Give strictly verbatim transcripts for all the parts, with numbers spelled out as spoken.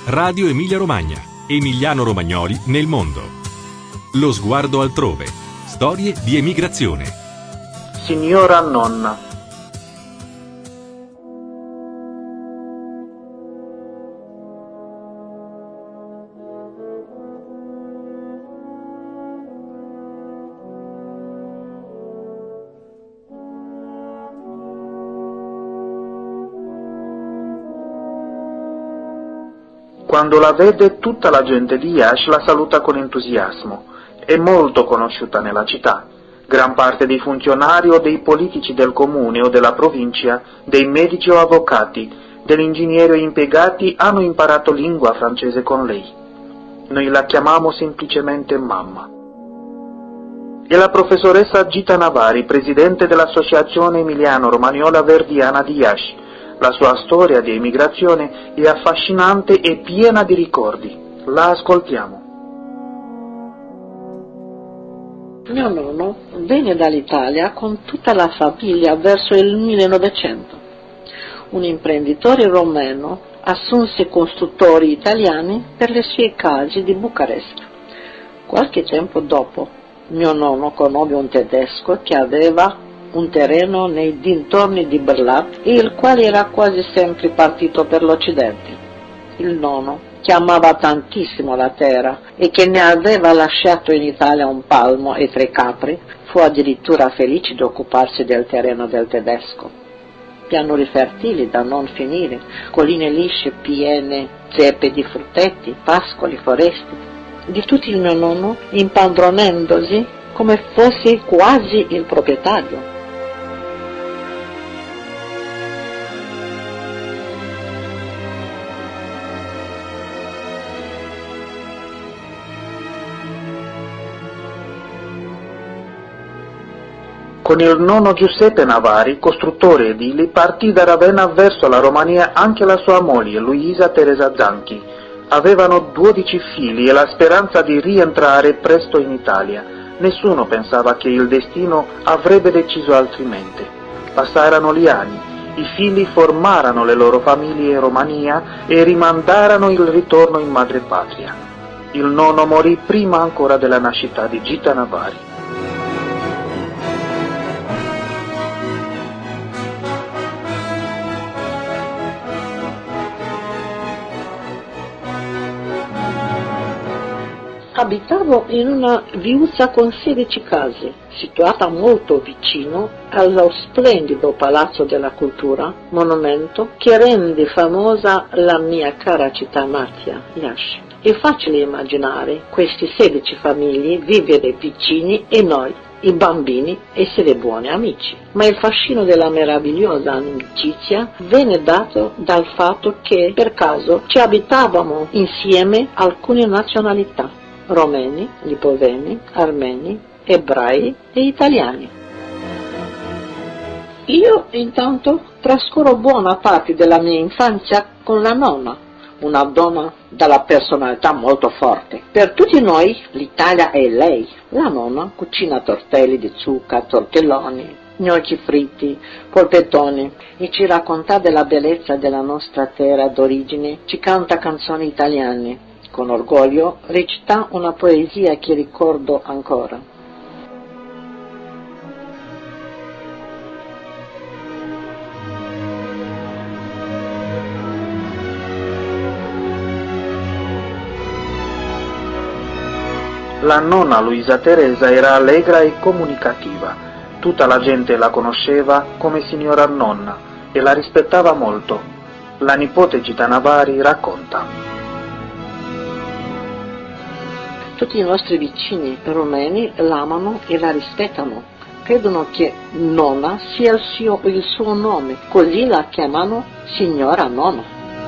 Radio Emilia Romagna. Emiliano Romagnoli nel mondo. Lo sguardo altrove. Storie di emigrazione. Signora nonna. Quando la vede, tutta la gente di Iași la saluta con entusiasmo. È molto conosciuta nella città. Gran parte dei funzionari o dei politici del comune o della provincia, dei medici o avvocati, degli ingegneri o impiegati hanno imparato lingua francese con lei. Noi la chiamiamo semplicemente mamma. È la professoressa Gita Navari, presidente dell'Associazione Emiliano Romagnola Verdiana di Iași. La sua storia di emigrazione è affascinante e piena di ricordi. La ascoltiamo. Mio nonno venne dall'Italia con tutta la famiglia verso il millenovecento. Un imprenditore romeno assunse costruttori italiani per le sue case di Bucarest. Qualche tempo dopo, mio nonno conobbe un tedesco che aveva un terreno nei dintorni di Berlat e il quale era quasi sempre partito per l'Occidente. Il nonno, che amava tantissimo la terra e che ne aveva lasciato in Italia un palmo e tre capri, fu addirittura felice di occuparsi del terreno del tedesco. Pianuri fertili da non finire, colline lisce piene zeppe di frutteti, pascoli, foreste, di tutti il mio nonno impadronendosi come fosse quasi il proprietario. Con il nonno Giuseppe Navari, costruttore edile, partì da Ravenna verso la Romania anche la sua moglie, Luisa Teresa Zanchi. Avevano dodici figli e la speranza di rientrare presto in Italia. Nessuno pensava che il destino avrebbe deciso altrimenti. Passarono gli anni, i figli formarono le loro famiglie in Romania e rimandarono il ritorno in madrepatria. Il nonno morì prima ancora della nascita di Gita Navari. Abitavo in una viuzza con sedici case, situata molto vicino allo splendido Palazzo della Cultura, monumento che rende famosa la mia cara città natia, Iași. È facile immaginare questi sedici famiglie vivere vicini e noi, i bambini, essere buoni amici. Ma il fascino della meravigliosa amicizia venne dato dal fatto che, per caso, ci abitavamo insieme alcune nazionalità: romeni, lipoveni, armeni, ebrei e italiani. Io intanto trascorro buona parte della mia infanzia con la nonna, una donna dalla personalità molto forte. Per tutti noi l'Italia è lei. La nonna cucina tortelli di zucca, tortelloni, gnocchi fritti, polpettoni e ci racconta della bellezza della nostra terra d'origine, ci canta canzoni italiane. Con orgoglio recita una poesia che ricordo ancora. La nonna Luisa Teresa era allegra e comunicativa. Tutta la gente la conosceva come signora nonna e la rispettava molto. La nipote Gita Navari racconta. Tutti i nostri vicini romeni l'amano e la rispettano. Credono che nonna sia il suo, il suo nome, così la chiamano signora nonna.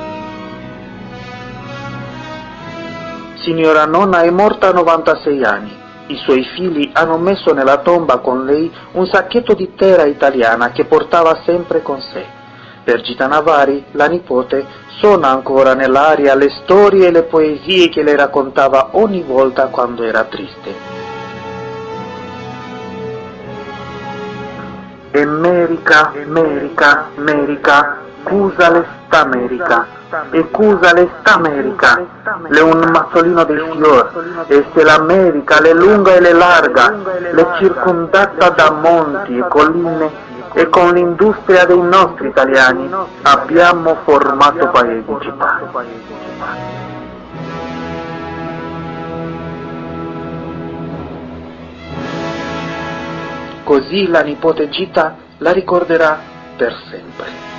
Signora nonna è morta a novantasei anni. I suoi figli hanno messo nella tomba con lei un sacchetto di terra italiana che portava sempre con sé. Per Gita Navari, la nipote, suona ancora nell'aria le storie e le poesie che le raccontava ogni volta quando era triste. America, America, America, scusa l'America. e cusa l'Est'America, le un mazzolino dei fior, e se l'America l'è lunga e l'è larga, l'è circondata da monti e colline, e con l'industria dei nostri italiani abbiamo formato paesi città. Così la nipote Gita la ricorderà per sempre.